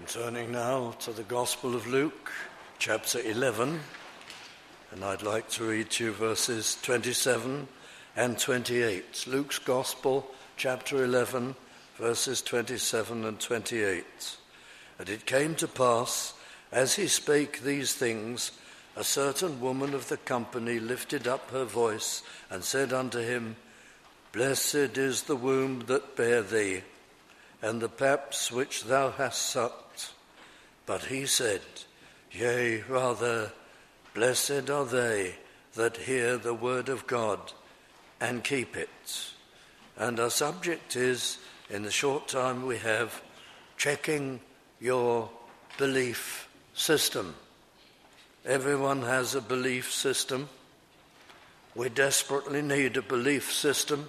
I'm turning now to the Gospel of Luke, chapter 11, and I'd like to read to you verses 27 and 28. Luke's Gospel, chapter 11, verses 27 and 28. And it came to pass, as he spake these things, a certain woman of the company lifted up her voice and said unto him, Blessed is the womb that bare thee, and the paps which thou hast sucked. But he said, Yea, rather, blessed are they that hear the word of God and keep it. And our subject is, in the short time we have, checking your belief system. Everyone has a belief system. We desperately need a belief system.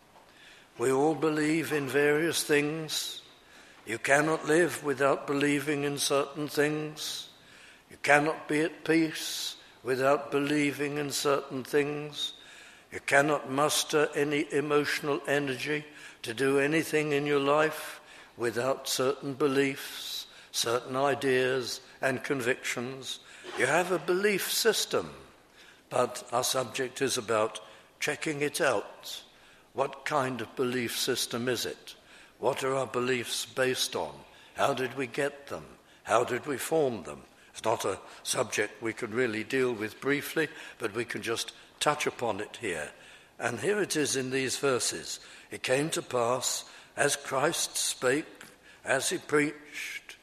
We all believe in various things. You cannot live without believing in certain things. You cannot be at peace without believing in certain things. You cannot muster any emotional energy to do anything in your life without certain beliefs, certain ideas and convictions. You have a belief system, but our subject is about checking it out. What kind of belief system is it? What are our beliefs based on? How did we get them? How did we form them? It's not a subject we could really deal with briefly, but we can just touch upon it here. And here it is in these verses. It came to pass, as Christ spake, as he preached,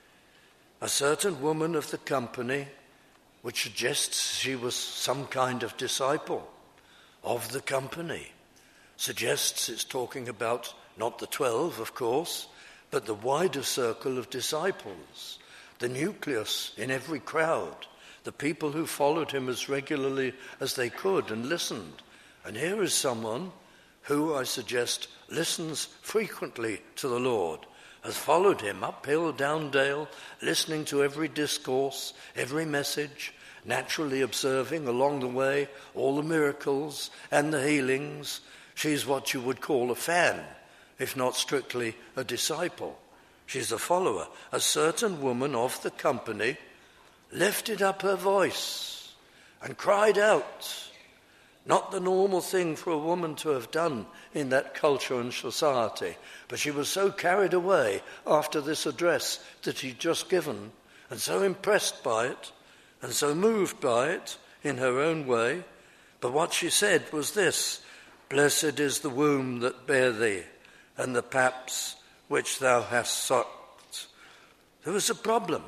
a certain woman of the company, which suggests she was some kind of disciple of the company, suggests it's talking about not the 12, of course, but the wider circle of disciples, the nucleus in every crowd, the people who followed him as regularly as they could and listened. And here is someone who, I suggest, listens frequently to the Lord, has followed him uphill, down dale, listening to every discourse, every message, naturally observing along the way all the miracles and the healings. She's what you would call a fan, if not strictly a disciple. She's a follower. A certain woman of the company lifted up her voice and cried out. Not the normal thing for a woman to have done in that culture and society, but she was so carried away after this address that he'd just given, and so impressed by it, and so moved by it in her own way. But what she said was this: Blessed is the womb that bare thee, and the paps which thou hast sucked. There was a problem,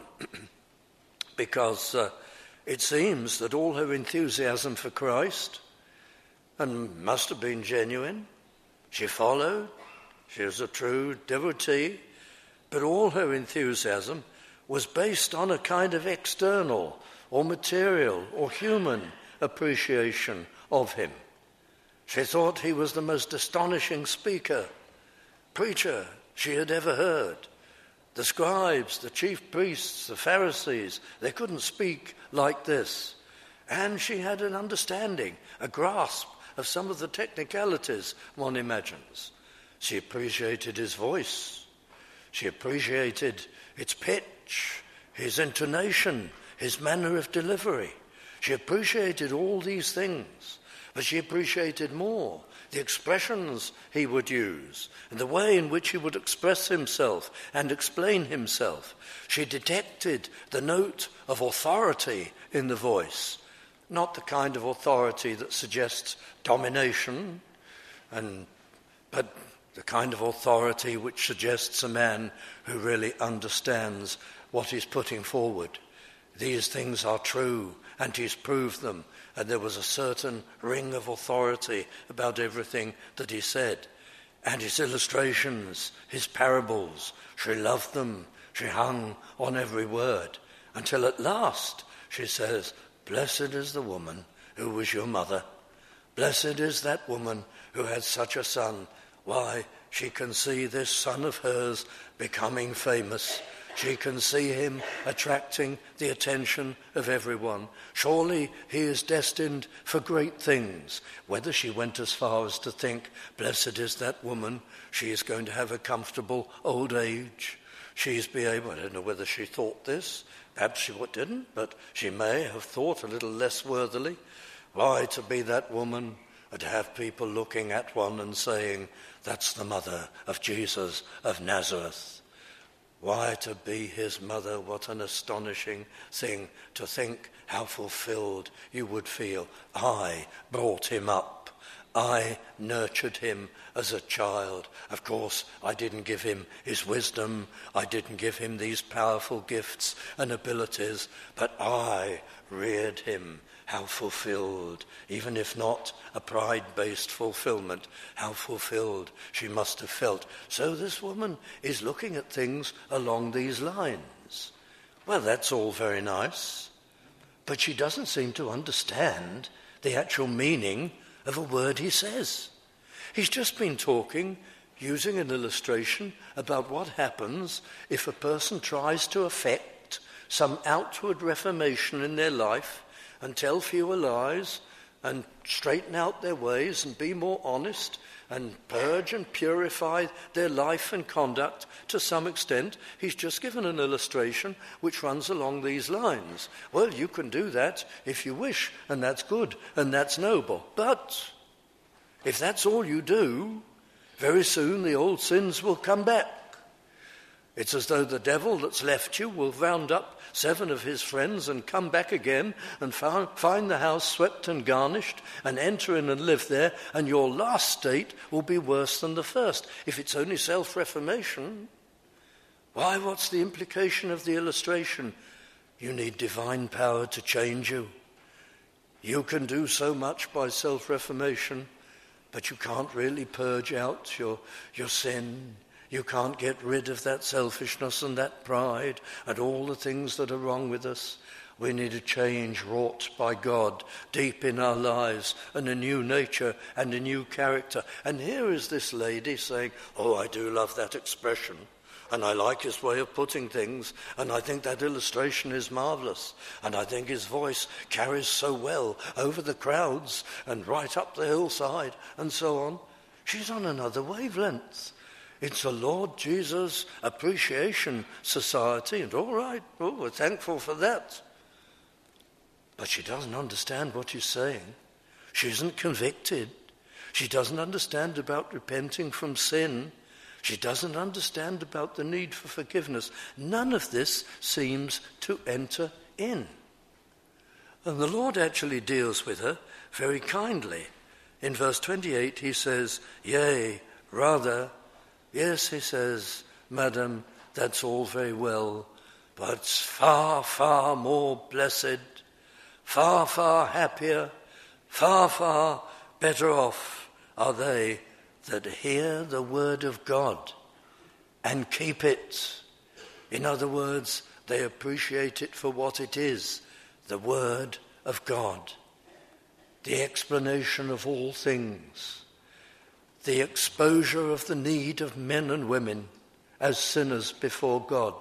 because it seems that all her enthusiasm for Christ, and must have been genuine, she followed, she was a true devotee, but all her enthusiasm was based on a kind of external or material or human appreciation of him. She thought he was the most astonishing preacher she had ever heard. The scribes, the chief priests, the Pharisees, they couldn't speak like this. And she had an understanding, a grasp of some of the technicalities one imagines. She appreciated his voice. She appreciated its pitch, his intonation, his manner of delivery. She appreciated all these things, but she appreciated more the expressions he would use and the way in which he would express himself and explain himself. She detected the note of authority in the voice, not the kind of authority that suggests domination, but the kind of authority which suggests a man who really understands what he's putting forward. These things are true, and he's proved them, and there was a certain ring of authority about everything that he said. And his illustrations, his parables, she loved them. She hung on every word, until at last she says, Blessed is the woman who was your mother. Blessed is that woman who had such a son. Why, she can see this son of hers becoming famous. She can see him attracting the attention of everyone. Surely he is destined for great things. Whether she went as far as to think, blessed is that woman, she is going to have a comfortable old age. she's be able, I don't know whether she thought this, perhaps she didn't, but she may have thought a little less worthily, why to be that woman and to have people looking at one and saying, that's the mother of Jesus of Nazareth. Why to be his mother? What an astonishing thing to think how fulfilled you would feel. I brought him up. I nurtured him as a child. Of course, I didn't give him his wisdom. I didn't give him these powerful gifts and abilities, but I reared him. How fulfilled, even if not a pride-based fulfillment, how fulfilled she must have felt. So this woman is looking at things along these lines. Well, that's all very nice, but she doesn't seem to understand the actual meaning of a word he says. He's just been talking, using an illustration about what happens if a person tries to effect some outward reformation in their life and tell fewer lies and straighten out their ways and be more honest and purge and purify their life and conduct to some extent. He's just given an illustration which runs along these lines. Well, you can do that if you wish, and that's good and that's noble. But if that's all you do, very soon the old sins will come back. It's as though the devil that's left you will round up 7 of his friends and come back again and find the house swept and garnished and enter in and live there, and your last state will be worse than the first. If it's only self-reformation, why, what's the implication of the illustration? You need divine power to change you. You can do so much by self-reformation, but you can't really purge out your sin. You can't get rid of that selfishness and that pride and all the things that are wrong with us. We need a change wrought by God deep in our lives, and a new nature and a new character. And here is this lady saying, oh, I do love that expression, and I like his way of putting things, and I think that illustration is marvelous, and I think his voice carries so well over the crowds and right up the hillside and so on. She's on another wavelength. It's a Lord Jesus Appreciation Society, and all right, we're thankful for that. But she doesn't understand what he's saying. She isn't convicted. She doesn't understand about repenting from sin. She doesn't understand about the need for forgiveness. None of this seems to enter in. And the Lord actually deals with her very kindly. In verse 28 he says, yea, rather, yes, he says, Madam, that's all very well, but far, far more blessed, far, far happier, far, far better off are they that hear the word of God and keep it. In other words, they appreciate it for what it is, the word of God, the explanation of all things, the exposure of the need of men and women as sinners before God,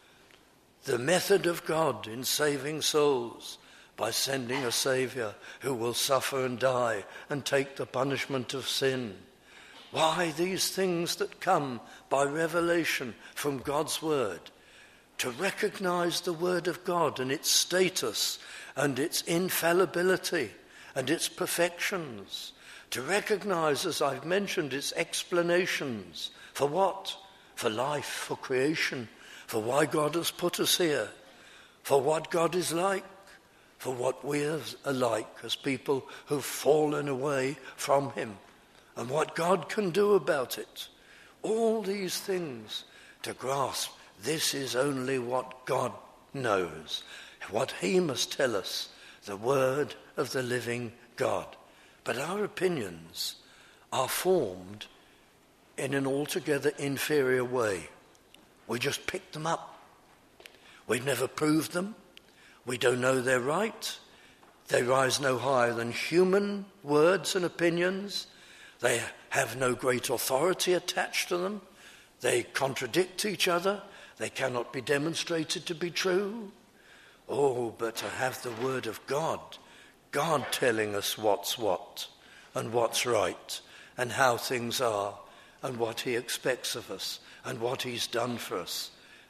the method of God in saving souls by sending a Saviour who will suffer and die and take the punishment of sin. Why, these things that come by revelation from God's word, to recognize the word of God and its status and its infallibility and its perfections, to recognize, as I've mentioned, its explanations. For what? For life, for creation, for why God has put us here, for what God is like, for what we are like as people who've fallen away from him, and what God can do about it. All these things to grasp. This is only what God knows, what he must tell us, the word of the living God. But our opinions are formed in an altogether inferior way. We just pick them up. We've never proved them. We don't know they're right. They rise no higher than human words and opinions. They have no great authority attached to them. They contradict each other. They cannot be demonstrated to be true. Oh, but to have the word of God, God telling us what's what and what's right and how things are and what he expects of us and what he's done for us.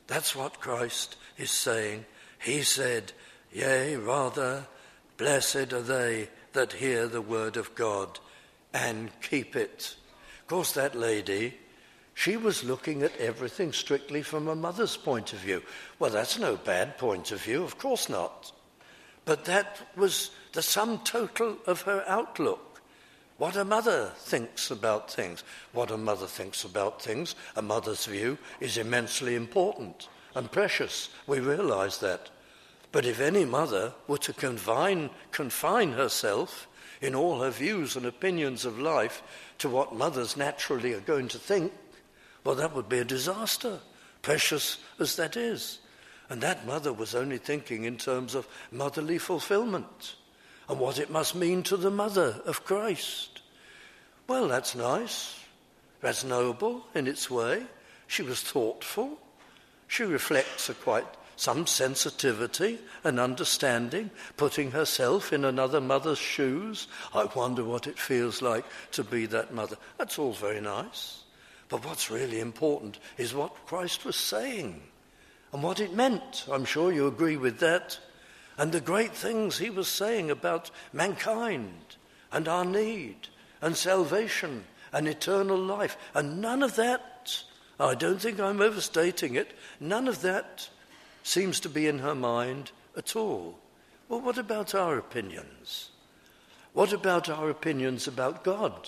That's what Christ is saying. He said, yea, rather, blessed are they that hear the word of God and keep it. Of course, that lady, she was looking at everything strictly from a mother's point of view. Well, that's no bad point of view, of course not. But that was the sum total of her outlook. What a mother thinks about things. What a mother thinks about things, a mother's view, is immensely important and precious. We realize that. But if any mother were to confine herself in all her views and opinions of life to what mothers naturally are going to think, well, that would be a disaster, precious as that is. And that mother was only thinking in terms of motherly fulfillment and what it must mean to the mother of Christ. Well, that's nice. That's noble in its way. She was thoughtful. She reflects some sensitivity and understanding, putting herself in another mother's shoes. I wonder what it feels like to be that mother. That's all very nice. But what's really important is what Christ was saying and what it meant. I'm sure you agree with that. And the great things he was saying about mankind and our need and salvation and eternal life. And none of that, I don't think I'm overstating it, none of that seems to be in her mind at all. Well, what about our opinions? What about our opinions about God?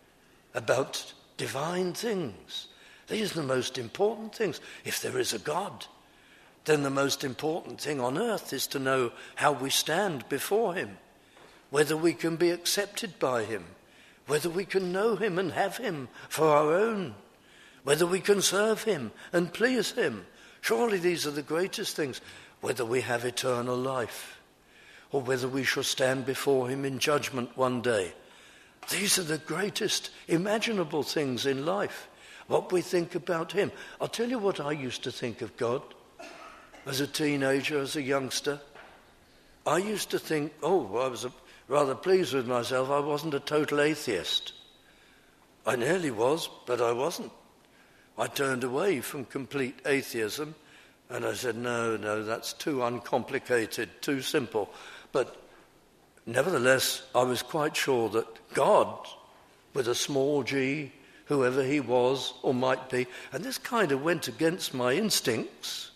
About divine things? These are the most important things. If there is a God, then the most important thing on earth is to know how we stand before him, whether we can be accepted by him, whether we can know him and have him for our own, whether we can serve him and please him. Surely these are the greatest things, whether we have eternal life or whether we shall stand before him in judgment one day. These are the greatest imaginable things in life, what we think about him. I'll tell you what I used to think of God as a teenager, as a youngster. I used to think, I was rather pleased with myself. I wasn't a total atheist. I nearly was, but I wasn't. I turned away from complete atheism and I said, no, that's too uncomplicated, too simple. But nevertheless, I was quite sure that God, with a small g, whoever he was or might be, and this kind of went against my instincts,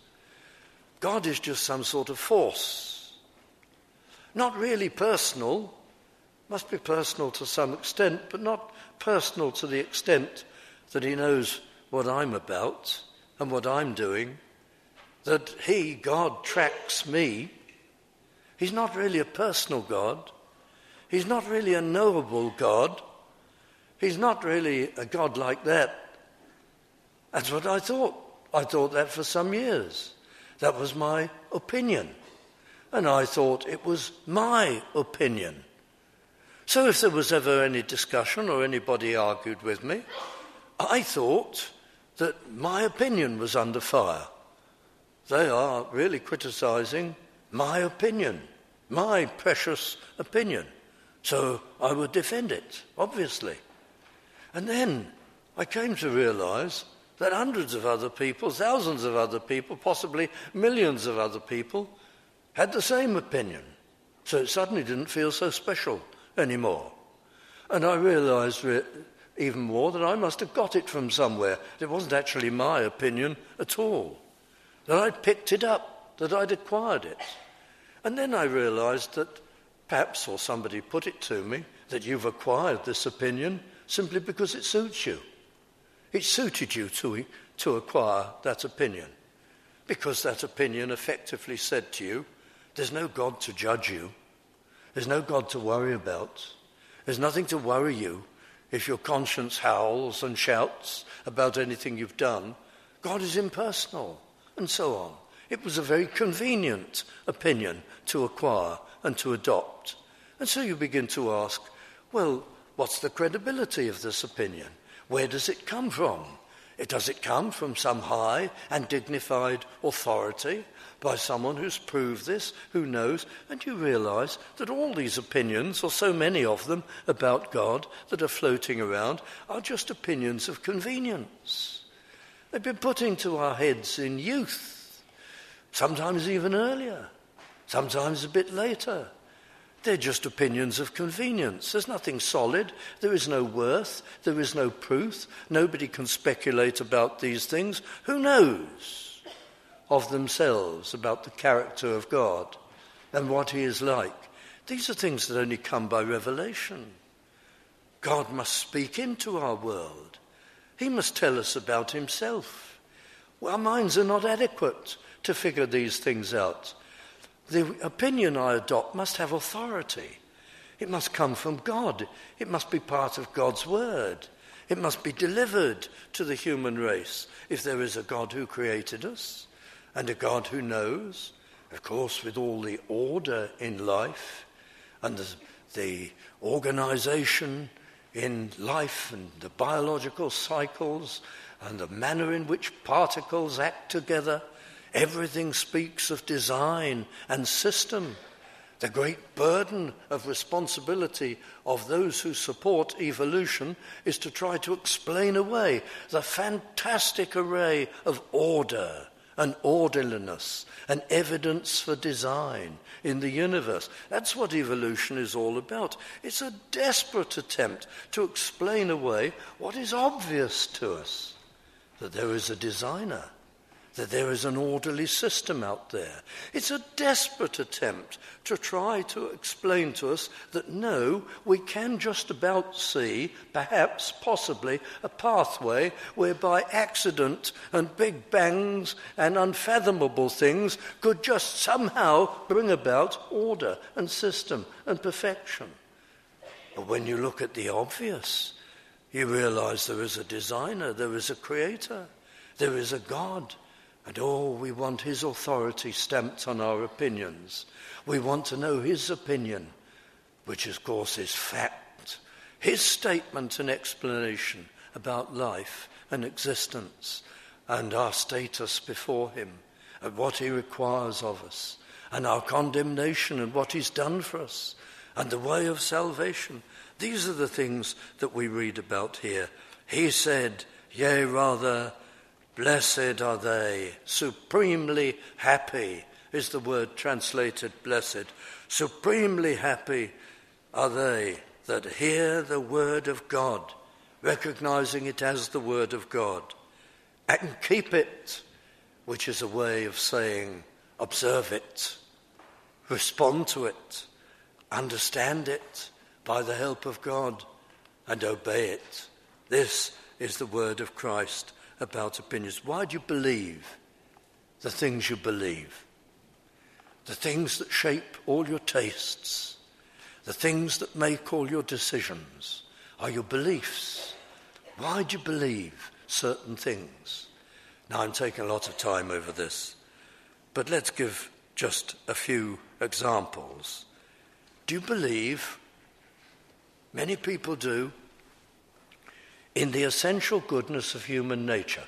God is just some sort of force. Not really personal, must be personal to some extent, but not personal to the extent that he knows what I'm about and what I'm doing, that he, God, tracks me. He's not really a personal God. He's not really a knowable God. He's not really a God like that. That's what I thought. I thought that for some years. That was my opinion. And I thought it was my opinion. So if there was ever any discussion or anybody argued with me, I thought that my opinion was under fire. They are really criticizing my opinion, my precious opinion. So I would defend it, obviously. And then I came to realize that hundreds of other people, thousands of other people, possibly millions of other people had the same opinion. So it suddenly didn't feel so special anymore. And I realized even more that I must have got it from somewhere. It wasn't actually my opinion at all. That I'd picked it up, that I'd acquired it. And then I realized that perhaps, or somebody put it to me, that you've acquired this opinion simply because it suits you. It suited you to acquire that opinion. Because that opinion effectively said to you, there's no God to judge you. There's no God to worry about. There's nothing to worry you if your conscience howls and shouts about anything you've done. God is impersonal, and so on. It was a very convenient opinion to acquire and to adopt. And so you begin to ask, well, what's the credibility of this opinion? Where does it come from? Does it come from some high and dignified authority by someone who's proved this, who knows? And you realize that all these opinions, or so many of them, about God that are floating around are just opinions of convenience. They've been put into our heads in youth, sometimes even earlier, sometimes a bit later. They're just opinions of convenience. There's nothing solid. There is no worth. There is no proof. Nobody can speculate about these things. Who knows of themselves about the character of God and what he is like? These are things that only come by revelation. God must speak into our world. He must tell us about himself. Well, our minds are not adequate to figure these things out. The opinion I adopt must have authority. It must come from God. It must be part of God's word. It must be delivered to the human race if there is a God who created us and a God who knows, of course, with all the order in life and the organization in life and the biological cycles and the manner in which particles act together. Everything speaks of design and system. The great burden of responsibility of those who support evolution is to try to explain away the fantastic array of order and orderliness and evidence for design in the universe. That's what evolution is all about. It's a desperate attempt to explain away what is obvious to us, that there is a designer, that there is an orderly system out there. It's a desperate attempt to try to explain to us that no, we can just about see, perhaps, possibly, a pathway whereby accident and big bangs and unfathomable things could just somehow bring about order and system and perfection. But when you look at the obvious, you realize there is a designer, there is a creator, there is a God. And we want his authority stamped on our opinions. We want to know his opinion, which of course is fact. His statement and explanation about life and existence and our status before him and what he requires of us and our condemnation and what he's done for us and the way of salvation. These are the things that we read about here. He said, yea, rather, blessed are they, supremely happy is the word translated blessed. Supremely happy are they that hear the word of God, recognizing it as the word of God, and keep it, which is a way of saying observe it, respond to it, understand it by the help of God, and obey it. This is the word of Christ about opinions. Why do you believe the things you believe? The things that shape all your tastes, the things that make all your decisions are your beliefs. Why do you believe certain things? Now, I'm taking a lot of time over this, but let's give just a few examples. Do you believe, many people do, in the essential goodness of human nature?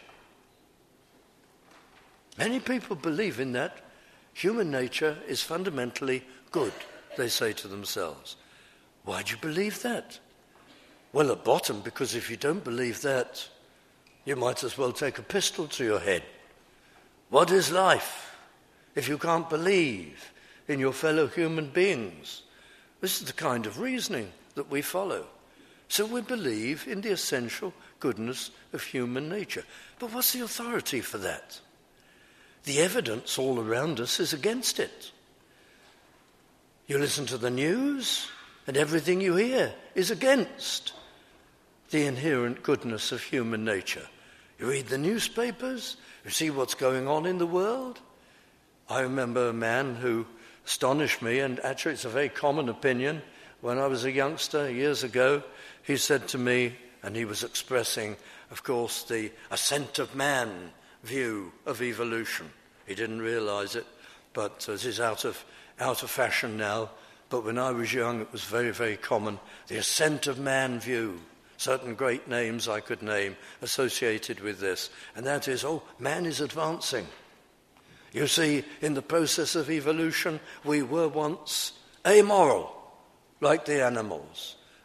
Many people believe in that. Human nature is fundamentally good, they say to themselves. Why do you believe that? Well, at bottom, because if you don't believe that, you might as well take a pistol to your head. What is life if you can't believe in your fellow human beings? This is the kind of reasoning that we follow. So we believe in the essential goodness of human nature. But what's the authority for that? The evidence all around us is against it. You listen to the news, and everything you hear is against the inherent goodness of human nature. You read the newspapers, you see what's going on in the world. I remember a man who astonished me, and actually it's a very common opinion. When I was a youngster years ago, he said to me, and he was expressing, of course, the ascent of man view of evolution. He didn't realize it, but it is out of fashion now. But when I was young, it was very, very common. The ascent of man view. Certain great names I could name associated with this. And that is, man is advancing. You see, in the process of evolution, we were once amoral, like the animals,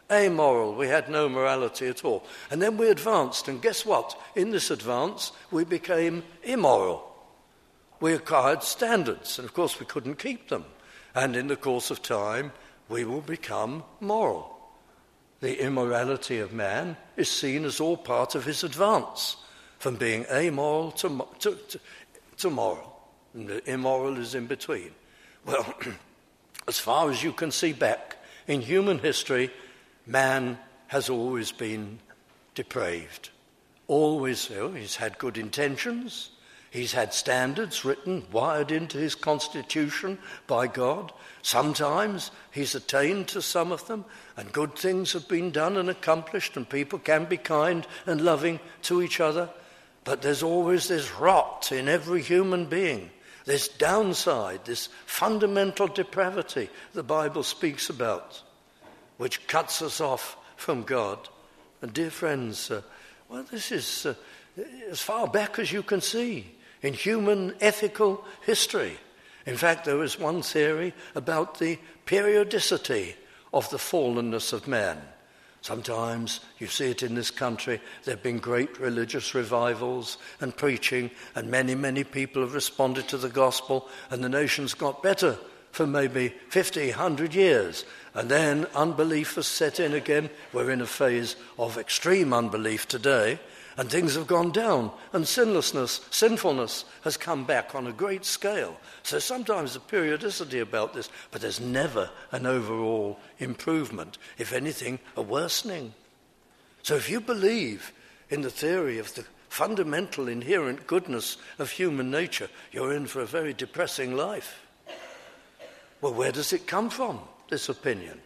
amoral. We had no morality at all. And then we advanced, and guess what? In this advance, we became immoral. We acquired standards, and of course we couldn't keep them. And in the course of time, we will become moral. The immorality of man is seen as all part of his advance, from being amoral to moral. And the immoral is in between. Well, as far as you can see back in human history, man has always been depraved. Always. He's had good intentions. He's had standards written, wired into his constitution by God. Sometimes he's attained to some of them, and good things have been done and accomplished, and people can be kind and loving to each other. But there's always this rot in every human being, this downside, this fundamental depravity the Bible speaks about, which cuts us off from God. And dear friends, this is as far back as you can see in human ethical history. In fact, there is one theory about the periodicity of the fallenness of man. Sometimes you see it in this country. There have been great religious revivals and preaching, and many, many people have responded to the gospel, and the nation's got better for maybe 50, 100 years. And then unbelief has set in again. We're in a phase of extreme unbelief today, and things have gone down, and sinfulness has come back on a great scale. So sometimes a periodicity about this, but there's never an overall improvement. If anything, a worsening. So if you believe in the theory of the fundamental inherent goodness of human nature, you're in for a very depressing life. Well, where does it come from, this opinion?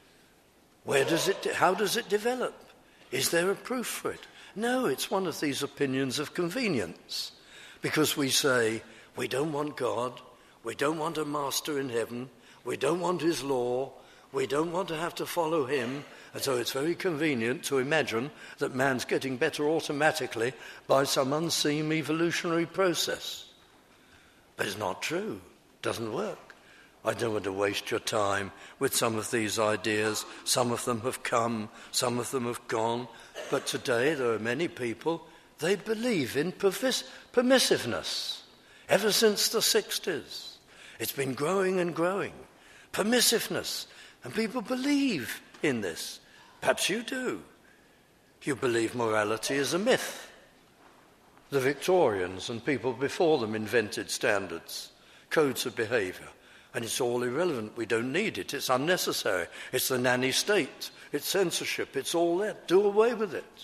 How does it develop? Is there a proof for it? No, it's one of these opinions of convenience, because we say, we don't want God, we don't want a master in heaven, we don't want his law, we don't want to have to follow him, and so it's very convenient to imagine that man's getting better automatically by some unseen evolutionary process. But it's not true. It doesn't work. I don't want to waste your time with some of these ideas. Some of them have come, some of them have gone. But today there are many people, they believe in permissiveness. Ever since the 60s, it's been growing and growing. Permissiveness. And people believe in this. Perhaps you do. You believe morality is a myth. The Victorians and people before them invented standards, codes of behaviour. And it's all irrelevant. We don't need it. It's unnecessary. It's the nanny state. It's censorship. It's all that. Do away with it.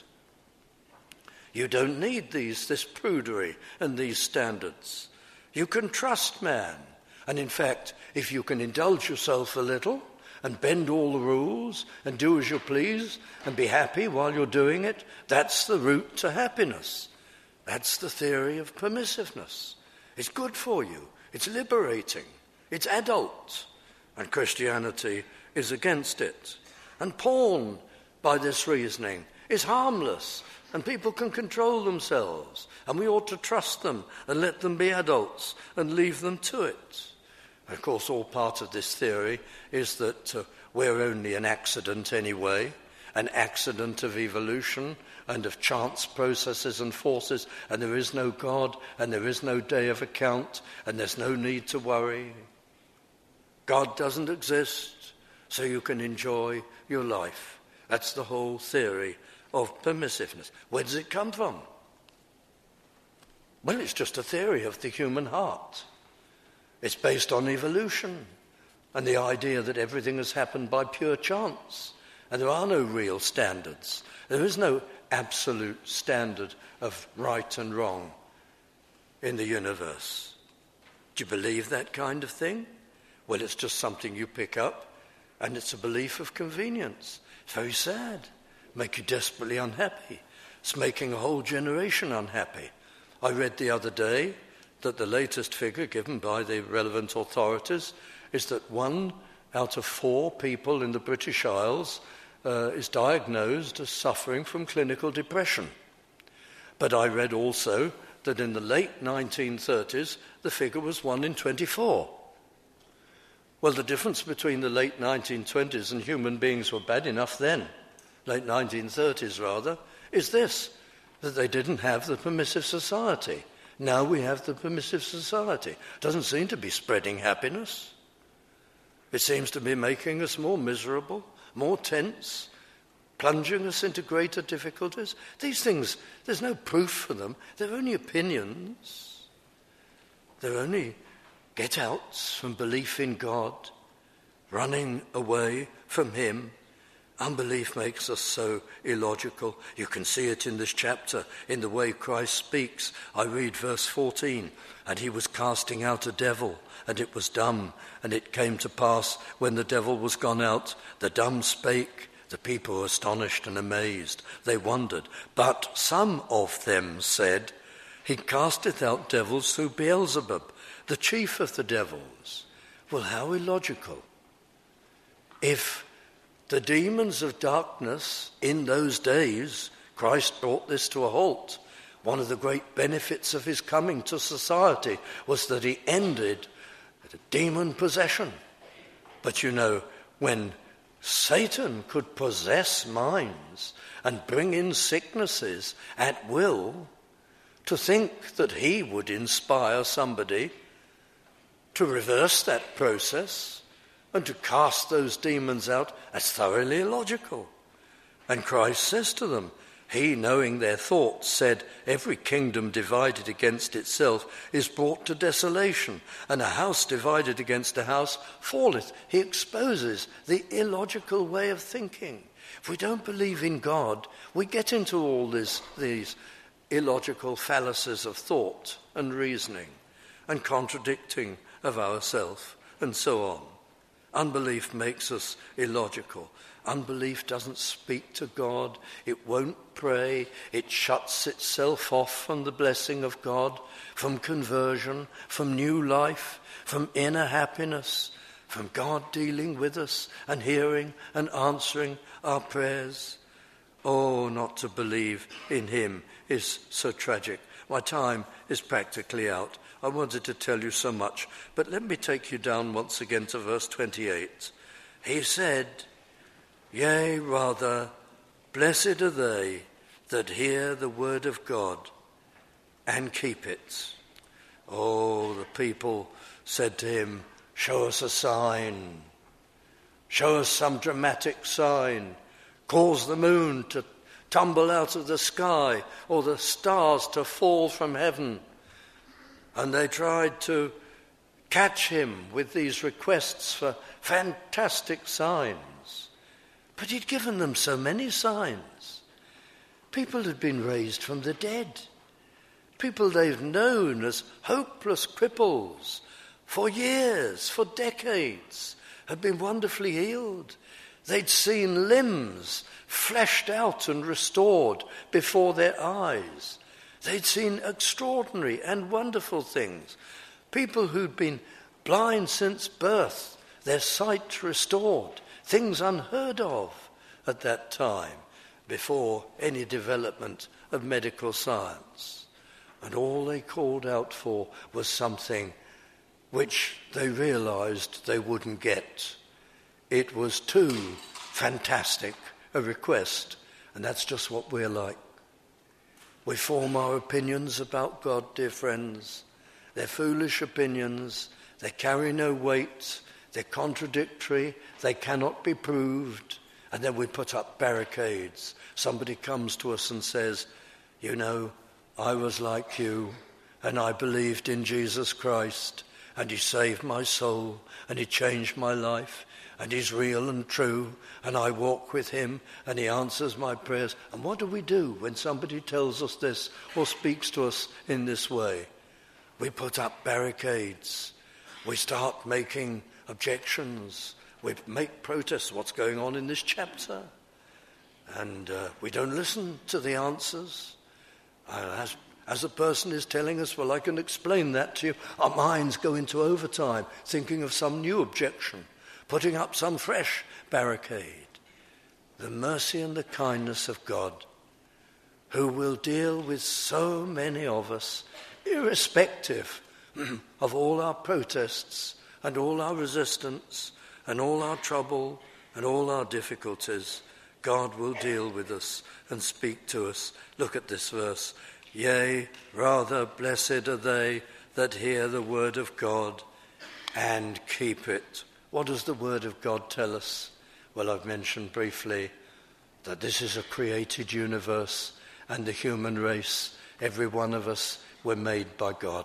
You don't need this prudery and these standards. You can trust man. And in fact, if you can indulge yourself a little and bend all the rules and do as you please and be happy while you're doing it, that's the route to happiness. That's the theory of permissiveness. It's good for you. It's liberating. It's adult, and Christianity is against it. And porn, by this reasoning, is harmless, and people can control themselves, and we ought to trust them and let them be adults and leave them to it. Of course, all part of this theory is that we're only an accident anyway, an accident of evolution and of chance processes and forces, and there is no God, and there is no day of account, and there's no need to worry. God doesn't exist, so you can enjoy your life. That's the whole theory of permissiveness. Where does it come from? Well, it's just a theory of the human heart. It's based on evolution and the idea that everything has happened by pure chance, and there are no real standards. There is no absolute standard of right and wrong in the universe. Do you believe that kind of thing? Well, it's just something you pick up, and it's a belief of convenience. It's very sad. Make you desperately unhappy. It's making a whole generation unhappy. I read the other day that the latest figure given by the relevant authorities is that 1 out of 4 people in the British Isles is diagnosed as suffering from clinical depression. But I read also that in the late 1930s, the figure was 1 in 24. Well, the difference between the late 1920s and human beings were bad enough then, late 1930s rather, is this, that they didn't have the permissive society. Now we have the permissive society. Doesn't seem to be spreading happiness. It seems to be making us more miserable, more tense, plunging us into greater difficulties. These things, there's no proof for them. They're only opinions. They're only get-outs from belief in God, running away from him. Unbelief makes us so illogical. You can see it in this chapter, in the way Christ speaks. I read verse 14, and he was casting out a devil, and it was dumb. And it came to pass, when the devil was gone out, the dumb spake. The people were astonished and amazed. They wondered. But some of them said, he casteth out devils through Beelzebub, the chief of the devils. Well, how illogical. If the demons of darkness in those days, Christ brought this to a halt. One of the great benefits of his coming to society was that he ended demon possession. But you know, when Satan could possess minds and bring in sicknesses at will, to think that he would inspire somebody to reverse that process and to cast those demons out, that's thoroughly illogical. And Christ says to them, he, knowing their thoughts, said, every kingdom divided against itself is brought to desolation, and a house divided against a house falleth. He exposes the illogical way of thinking. If we don't believe in God, we get into all these illogical fallacies of thought and reasoning and contradicting of ourselves and so on. Unbelief makes us illogical. Unbelief doesn't speak to God. It won't pray. It shuts itself off from the blessing of God, from conversion, from new life, from inner happiness, from God dealing with us and hearing and answering our prayers. Oh, not to believe in him is so tragic. My time is practically out. I wanted to tell you so much, but let me take you down once again to verse 28. He said, yea, rather, blessed are they that hear the word of God and keep it. Oh, the people said to him, show us a sign. Show us some dramatic sign. Cause the moon to tumble out of the sky or the stars to fall from heaven. And they tried to catch him with these requests for fantastic signs. But he'd given them so many signs. People had been raised from the dead. People they've known as hopeless cripples for years, for decades, had been wonderfully healed. They'd seen limbs fleshed out and restored before their eyes. They'd seen extraordinary and wonderful things. People who'd been blind since birth, their sight restored. Things unheard of at that time, before any development of medical science. And all they called out for was something which they realized they wouldn't get. It was too fantastic a request, and that's just what we're like. We form our opinions about God, dear friends. They're foolish opinions. They carry no weight. They're contradictory. They cannot be proved. And then we put up barricades. Somebody comes to us and says, you know, I was like you, and I believed in Jesus Christ, and he saved my soul, and he changed my life, and he's real and true, and I walk with him, and he answers my prayers. And what do we do when somebody tells us this or speaks to us in this way? We put up barricades. We start making objections. We make protests. What's going on in this chapter? And we don't listen to the answers. As the person is telling us, well, I can explain that to you, our minds go into overtime, thinking of some new objection, putting up some fresh barricade. The mercy and the kindness of God, who will deal with so many of us, irrespective of all our protests, and all our resistance and all our trouble and all our difficulties, God will deal with us and speak to us. Look at this verse. Yea, rather blessed are they that hear the word of God and keep it. What does the word of God tell us? Well, I've mentioned briefly that this is a created universe, and the human race, every one of us, were made by God.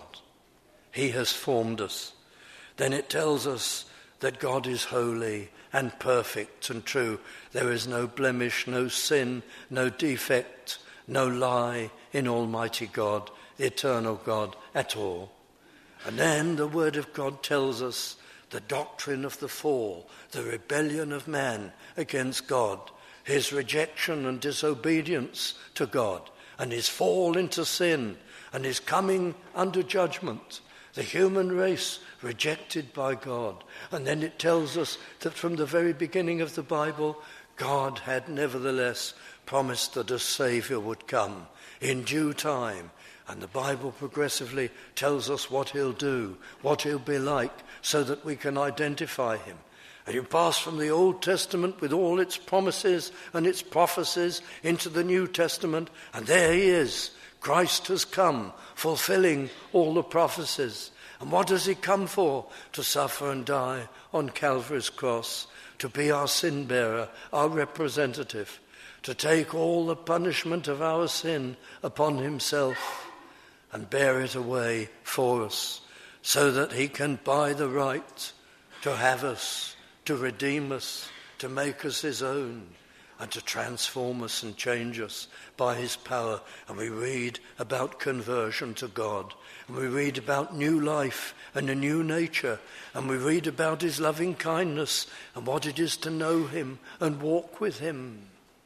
He has formed us. Then it tells us that God is holy and perfect and true. There is no blemish, no sin, no defect, no lie in Almighty God, the eternal God, at all. And then the Word of God tells us the doctrine of the fall, the rebellion of man against God, his rejection and disobedience to God, and his fall into sin, and his coming under judgment. The human race rejected by God. And then it tells us that from the very beginning of the Bible, God had nevertheless promised that a Saviour would come in due time. And the Bible progressively tells us what he'll do, what he'll be like, so that we can identify him. And you pass from the Old Testament with all its promises and its prophecies into the New Testament, and there he is. Christ has come, fulfilling all the prophecies. And what does he come for? To suffer and die on Calvary's cross, to be our sin bearer, our representative, to take all the punishment of our sin upon himself and bear it away for us, so that he can buy the right to have us, to redeem us, to make us his own, and to transform us and change us by his power. And we read about conversion to God, and we read about new life and a new nature, and we read about his loving kindness and what it is to know him and walk with him.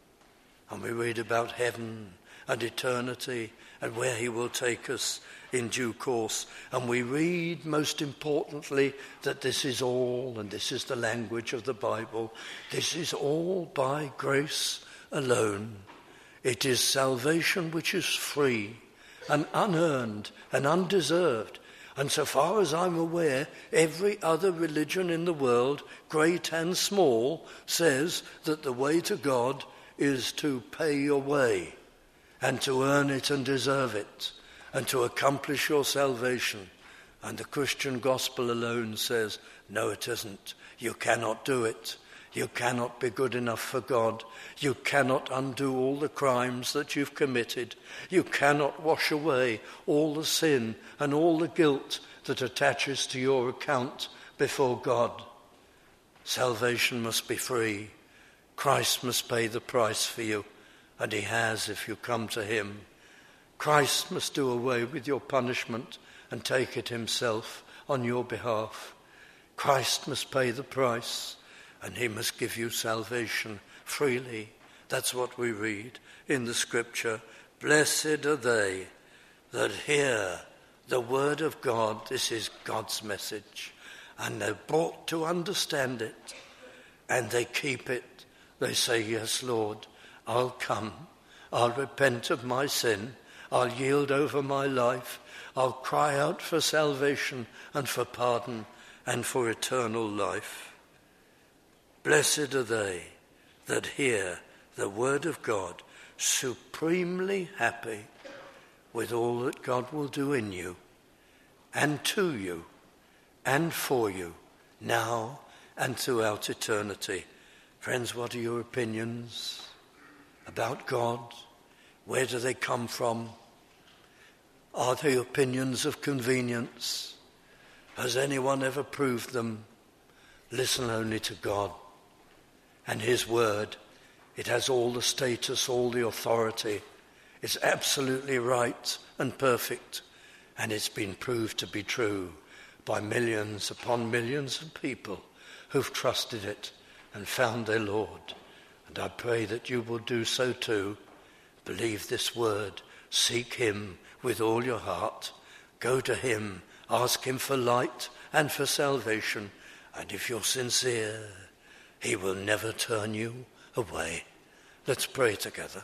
And we read about heaven and eternity and where he will take us in due course. And we read, most importantly, that this is all, and this is the language of the Bible, this is all by grace alone. It is salvation which is free and unearned and undeserved. And so far as I'm aware, every other religion in the world, great and small, says that the way to God is to pay your way and to earn it and deserve it and to accomplish your salvation. And the Christian gospel alone says, no, it isn't. You cannot do it. You cannot be good enough for God. You cannot undo all the crimes that you've committed. You cannot wash away all the sin and all the guilt that attaches to your account before God. Salvation must be free. Christ must pay the price for you, and he has if you come to him. Christ must do away with your punishment and take it himself on your behalf. Christ must pay the price, and he must give you salvation freely. That's what we read in the scripture. Blessed are they that hear the word of God. This is God's message. And they're brought to understand it, and they keep it. They say, yes, Lord, I'll come. I'll repent of my sin. I'll yield over my life. I'll cry out for salvation and for pardon and for eternal life. Blessed are they that hear the word of God, supremely happy with all that God will do in you and to you and for you, now and throughout eternity. Friends, what are your opinions about God? Where do they come from? Are they opinions of convenience? Has anyone ever proved them? Listen only to God and his word. It has all the status, all the authority. It's absolutely right and perfect, and it's been proved to be true by millions upon millions of people who've trusted it and found their Lord. And I pray that you will do so too. Believe this word. Seek him with all your heart. Go to him. Ask him for light and for salvation. And if you're sincere, he will never turn you away. Let's pray together.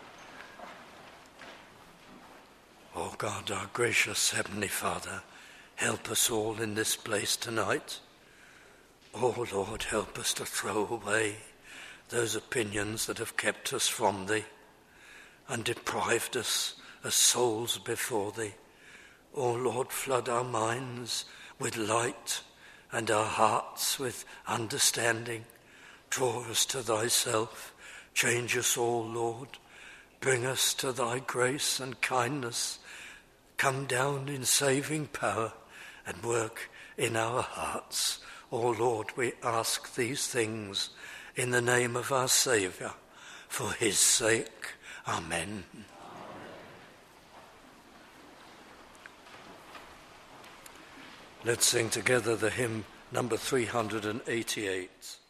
Oh God, our gracious Heavenly Father, help us all in this place tonight. Oh Lord, help us to throw away those opinions that have kept us from thee and deprived us as souls before thee. Oh Lord, flood our minds with light and our hearts with understanding. Draw us to thyself. Change us all, Lord. Bring us to thy grace and kindness. Come down in saving power and work in our hearts. Oh Lord, we ask these things in the name of our Saviour, for his sake. Amen. Let's sing together the hymn number 388.